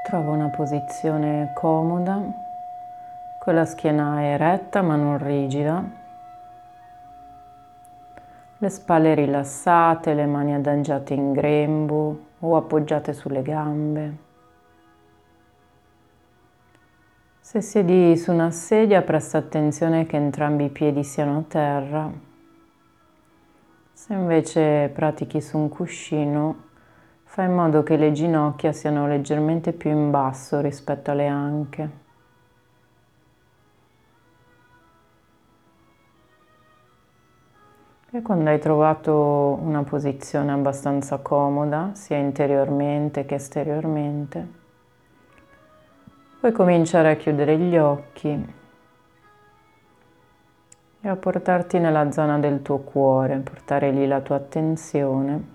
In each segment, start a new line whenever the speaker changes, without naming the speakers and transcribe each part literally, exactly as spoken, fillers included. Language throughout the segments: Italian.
Trova una posizione comoda, con la schiena eretta ma non rigida, le spalle rilassate, le mani adagiate in grembo o appoggiate sulle gambe. Se siedi su una sedia, presta attenzione che entrambi i piedi siano a terra. Se invece pratichi su un cuscino, fai in modo che le ginocchia siano leggermente più in basso rispetto alle anche. E quando hai trovato una posizione abbastanza comoda, sia interiormente che esteriormente, puoi cominciare a chiudere gli occhi e a portarti nella zona del tuo cuore, portare lì la tua attenzione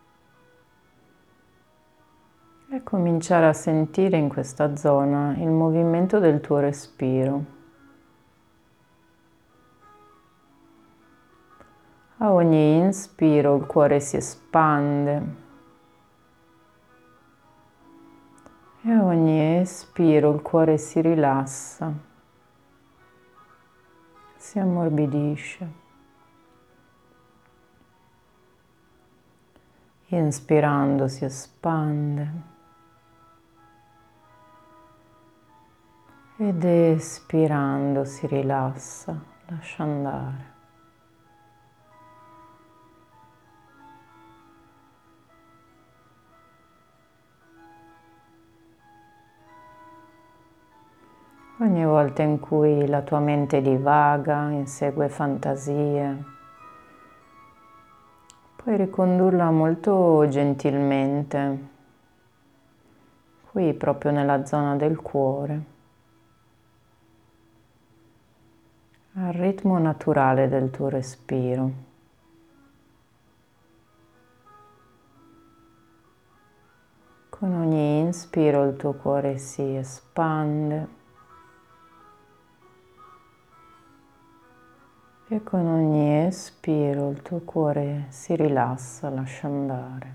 e cominciare a sentire in questa zona il movimento del tuo respiro. A ogni inspiro il cuore si espande e a ogni espiro il cuore si rilassa, si ammorbidisce. Inspirando si espande ed espirando si rilassa, lascia andare. Ogni volta in cui la tua mente divaga, insegue fantasie, puoi ricondurla molto gentilmente, qui proprio nella zona del cuore, al ritmo naturale del tuo respiro. Con ogni inspiro il tuo cuore si espande e con ogni espiro il tuo cuore si rilassa, lascia andare.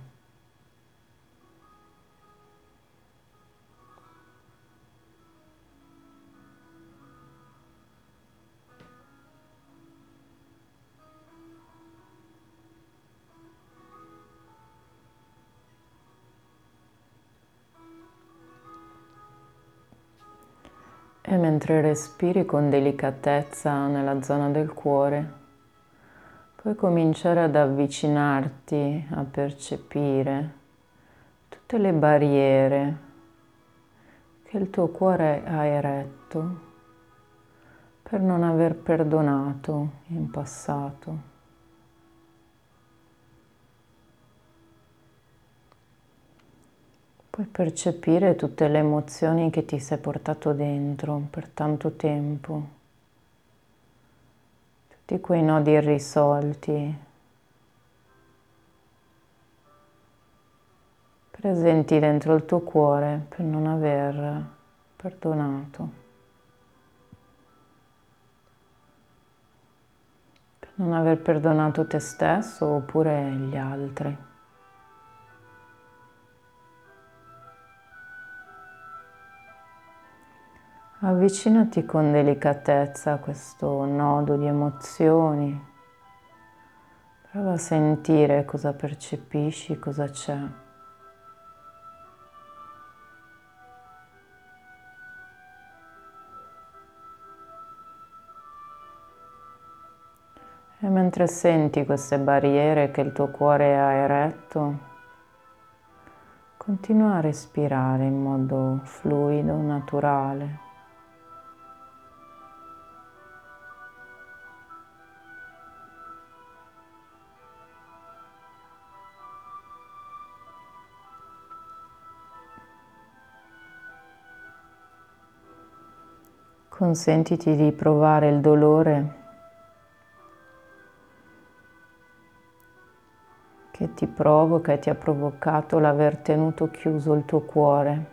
E mentre respiri con delicatezza nella zona del cuore, puoi cominciare ad avvicinarti a percepire tutte le barriere che il tuo cuore ha eretto per non aver perdonato in passato. Puoi percepire tutte le emozioni che ti sei portato dentro per tanto tempo, tutti quei nodi irrisolti, presenti dentro il tuo cuore per non aver perdonato, per non aver perdonato te stesso oppure gli altri. Avvicinati con delicatezza a questo nodo di emozioni, prova a sentire cosa percepisci, cosa c'è. E mentre senti queste barriere che il tuo cuore ha eretto, continua a respirare in modo fluido, naturale. Consentiti di provare il dolore che ti provoca e ti ha provocato l'aver tenuto chiuso il tuo cuore.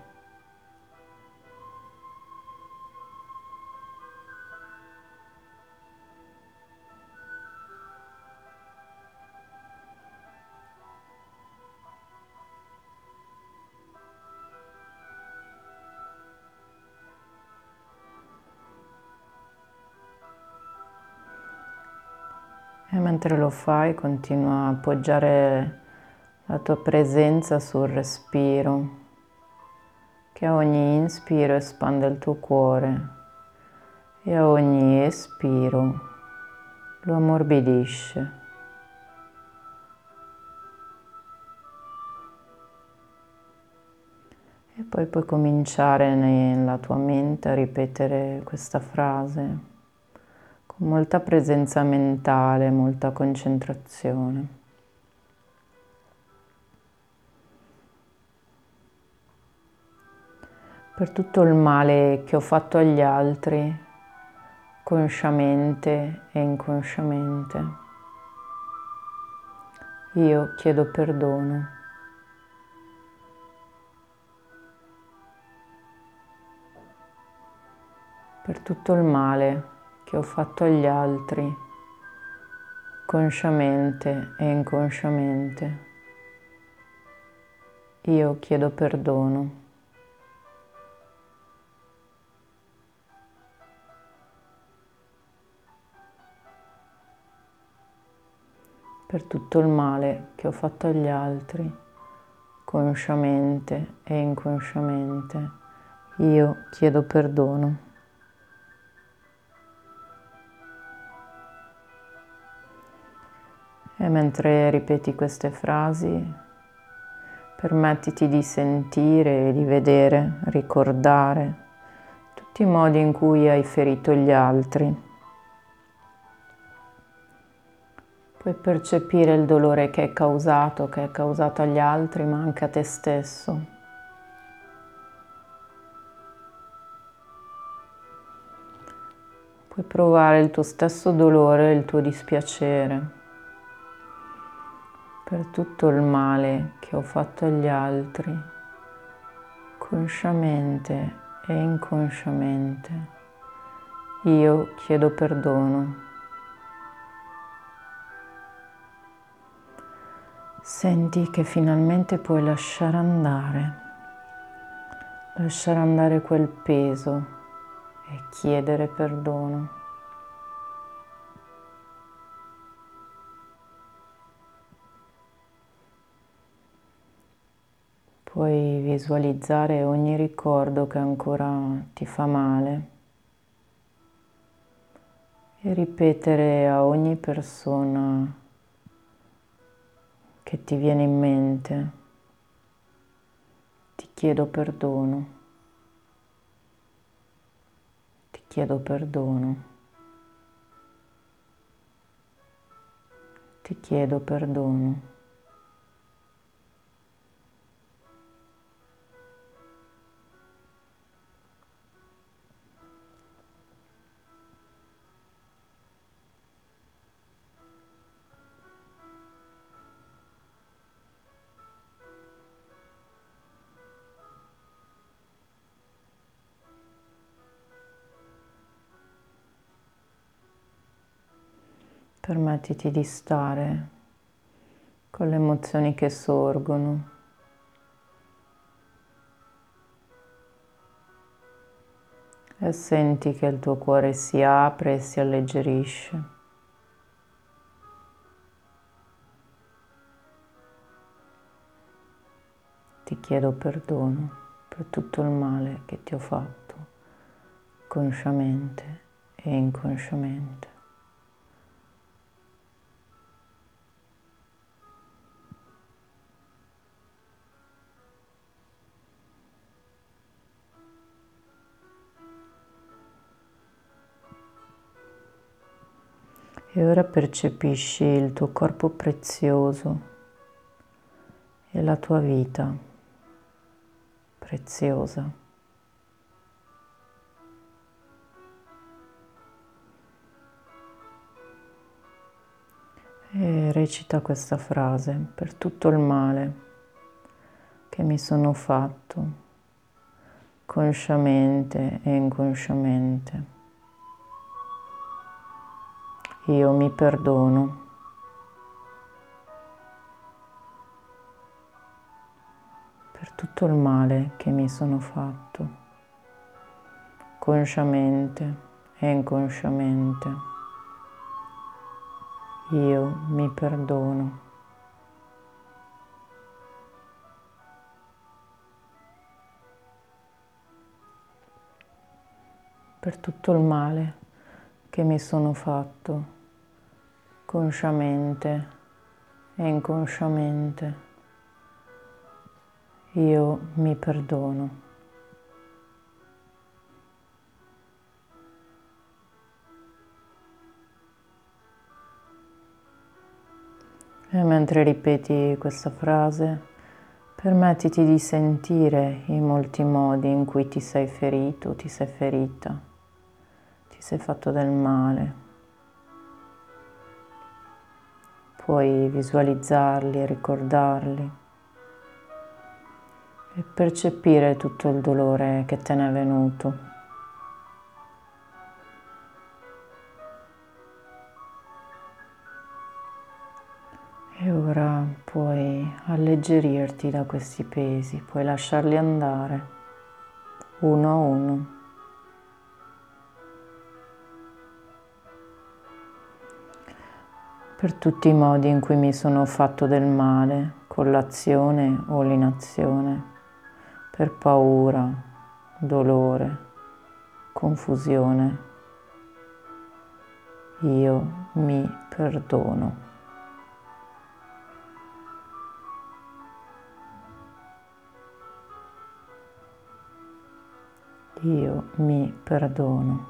mentre lo fai, continua a appoggiare la tua presenza sul respiro, che a ogni inspiro espande il tuo cuore e a ogni espiro lo ammorbidisce. E poi puoi cominciare nella tua mente a ripetere questa frase con molta presenza mentale, molta concentrazione. Per tutto il male che ho fatto agli altri, consciamente e inconsciamente, io chiedo perdono. Per tutto il male che ho fatto agli altri, consciamente e inconsciamente, io chiedo perdono. Per tutto il male che ho fatto agli altri, consciamente e inconsciamente, io chiedo perdono. E mentre ripeti queste frasi, permettiti di sentire e di vedere, ricordare tutti i modi in cui hai ferito gli altri. Puoi percepire il dolore che hai causato, che hai causato agli altri, ma anche a te stesso. Puoi provare il tuo stesso dolore, il tuo dispiacere per tutto il male che ho fatto agli altri, consciamente e inconsciamente. Io chiedo perdono. Senti che finalmente puoi lasciare andare, lasciare andare quel peso e chiedere perdono. Puoi visualizzare ogni ricordo che ancora ti fa male e ripetere a ogni persona che ti viene in mente: ti chiedo perdono, ti chiedo perdono, ti chiedo perdono. Permettiti di stare con le emozioni che sorgono e senti che il tuo cuore si apre e si alleggerisce. Ti chiedo perdono per tutto il male che ti ho fatto, consciamente e inconsciamente. E ora percepisci il tuo corpo prezioso e la tua vita preziosa. E recita questa frase: per tutto il male che mi sono fatto, consciamente e inconsciamente, io mi perdono. Per tutto il male che mi sono fatto, consciamente e inconsciamente, Io mi perdono. Per tutto il male che mi sono fatto, consciamente e inconsciamente. Io mi perdono. E mentre ripeti questa frase, permettiti di sentire i molti modi in cui ti sei ferito, ti sei ferita, ti sei fatto del male. Puoi visualizzarli, ricordarli e percepire tutto il dolore che te n'è venuto. E ora puoi alleggerirti da questi pesi, puoi lasciarli andare uno a uno. Per tutti i modi in cui mi sono fatto del male, con l'azione o l'inazione, per paura, dolore, confusione, io mi perdono. Io mi perdono.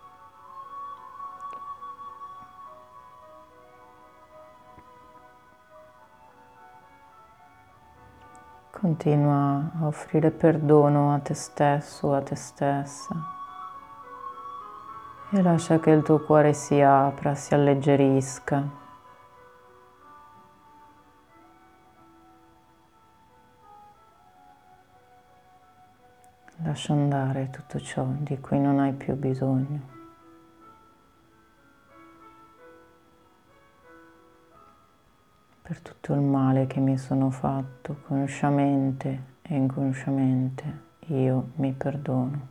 Continua a offrire perdono a te stesso o a te stessa e lascia che il tuo cuore si apra, si alleggerisca. Lascia andare tutto ciò di cui non hai più bisogno. Per tutto il male che mi sono fatto, consciamente e inconsciamente, io mi perdono.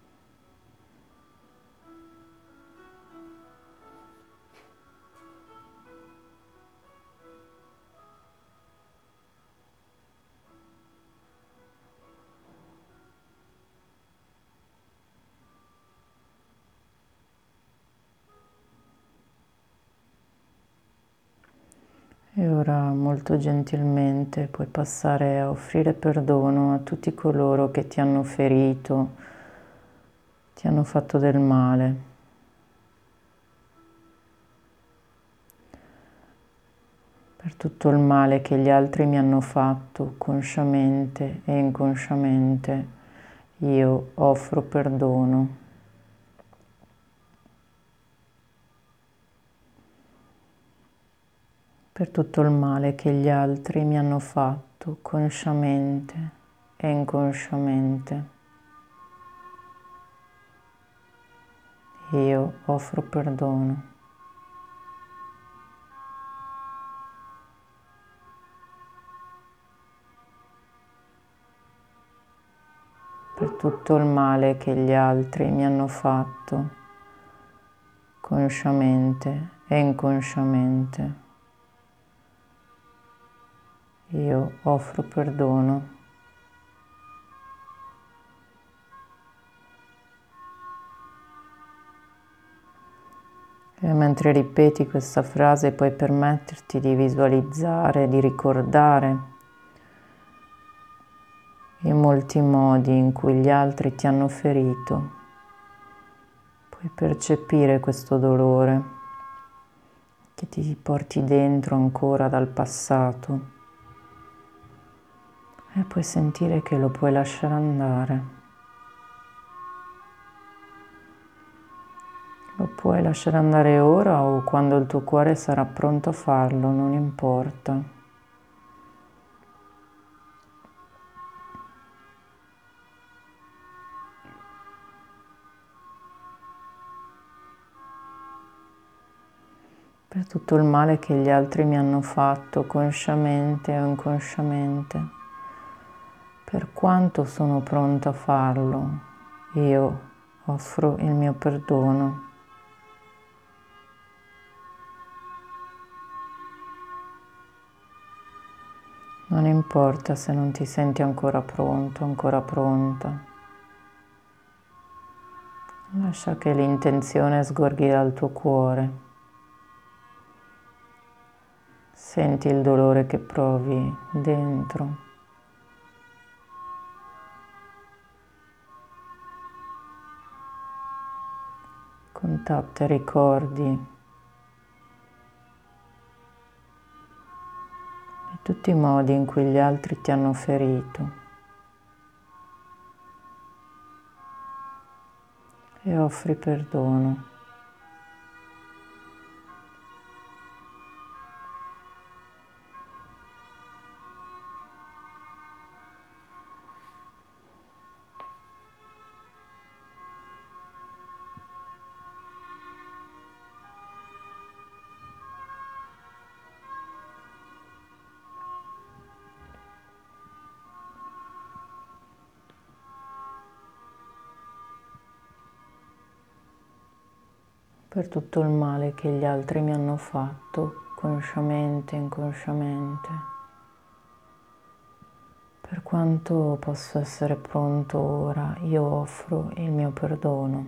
E ora molto gentilmente puoi passare a offrire perdono a tutti coloro che ti hanno ferito, ti hanno fatto del male. Per tutto il male che gli altri mi hanno fatto, consciamente e inconsciamente, io offro perdono. Per tutto il male che gli altri mi hanno fatto, consciamente e inconsciamente, io offro perdono. Per tutto il male che gli altri mi hanno fatto, consciamente e inconsciamente, io offro perdono. E mentre ripeti questa frase puoi permetterti di visualizzare, di ricordare i molti modi in cui gli altri ti hanno ferito. Puoi percepire questo dolore che ti porti dentro ancora dal passato e puoi sentire che lo puoi lasciare andare. Lo puoi lasciare andare ora o quando il tuo cuore sarà pronto a farlo, non importa. Per tutto il male che gli altri mi hanno fatto, consciamente o inconsciamente, per quanto sono pronto a farlo, io offro il mio perdono. Non importa se non ti senti ancora pronto, ancora pronta. Lascia che l'intenzione sgorghi dal tuo cuore. Senti il dolore che provi dentro. Contatta e ricordi di tutti i modi in cui gli altri ti hanno ferito e offri perdono. Per tutto il male che gli altri mi hanno fatto, consciamente e inconsciamente. Per quanto posso essere pronto ora, io offro il mio perdono.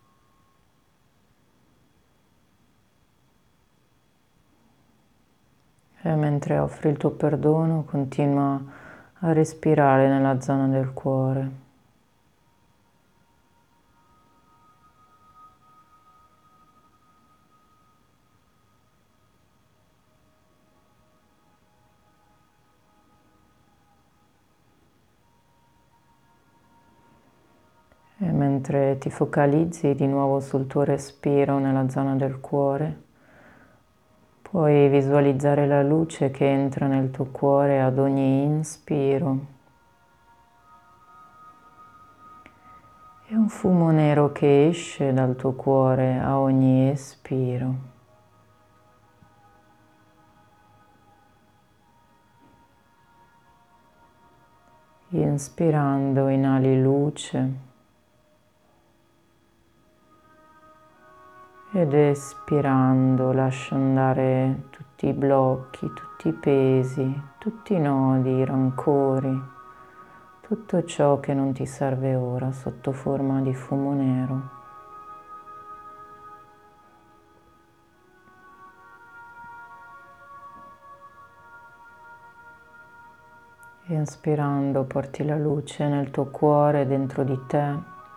E mentre offri il tuo perdono, continua a respirare nella zona del cuore. E mentre ti focalizzi di nuovo sul tuo respiro nella zona del cuore, puoi visualizzare la luce che entra nel tuo cuore ad ogni inspiro e un fumo nero che esce dal tuo cuore a ogni espiro. Inspirando inali luce ed espirando lascia andare tutti i blocchi, tutti i pesi, tutti i nodi, i rancori, tutto ciò che non ti serve ora sotto forma di fumo nero. Inspirando porti la luce nel tuo cuore, dentro di te.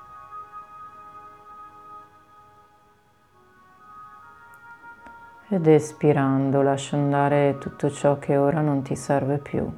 Ed espirando lascia andare tutto ciò che ora non ti serve più.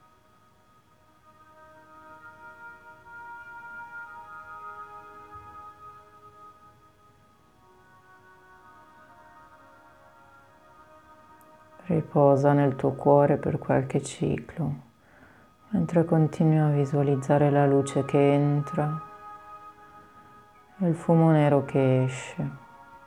Riposa nel tuo cuore per qualche ciclo, mentre continui a visualizzare la luce che entra e il fumo nero che esce.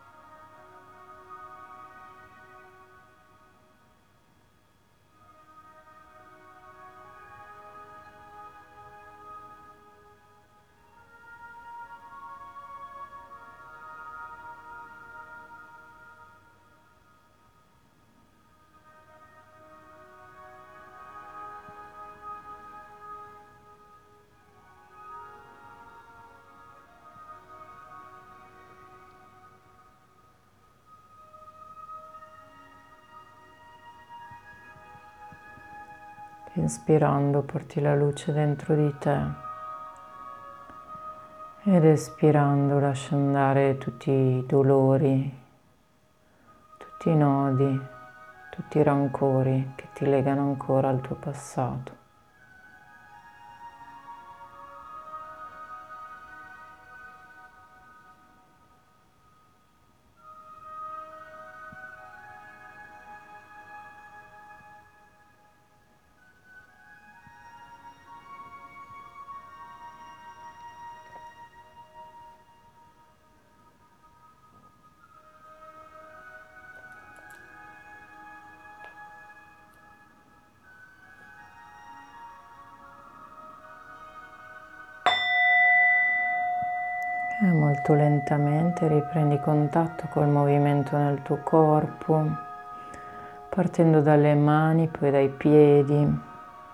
Inspirando porti la luce dentro di te ed espirando lascia andare tutti i dolori, tutti i nodi, tutti i rancori che ti legano ancora al tuo passato. E molto lentamente riprendi contatto col movimento nel tuo corpo, partendo dalle mani, poi dai piedi,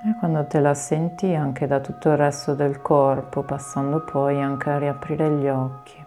E quando te la senti anche da tutto il resto del corpo, passando poi anche a riaprire gli occhi.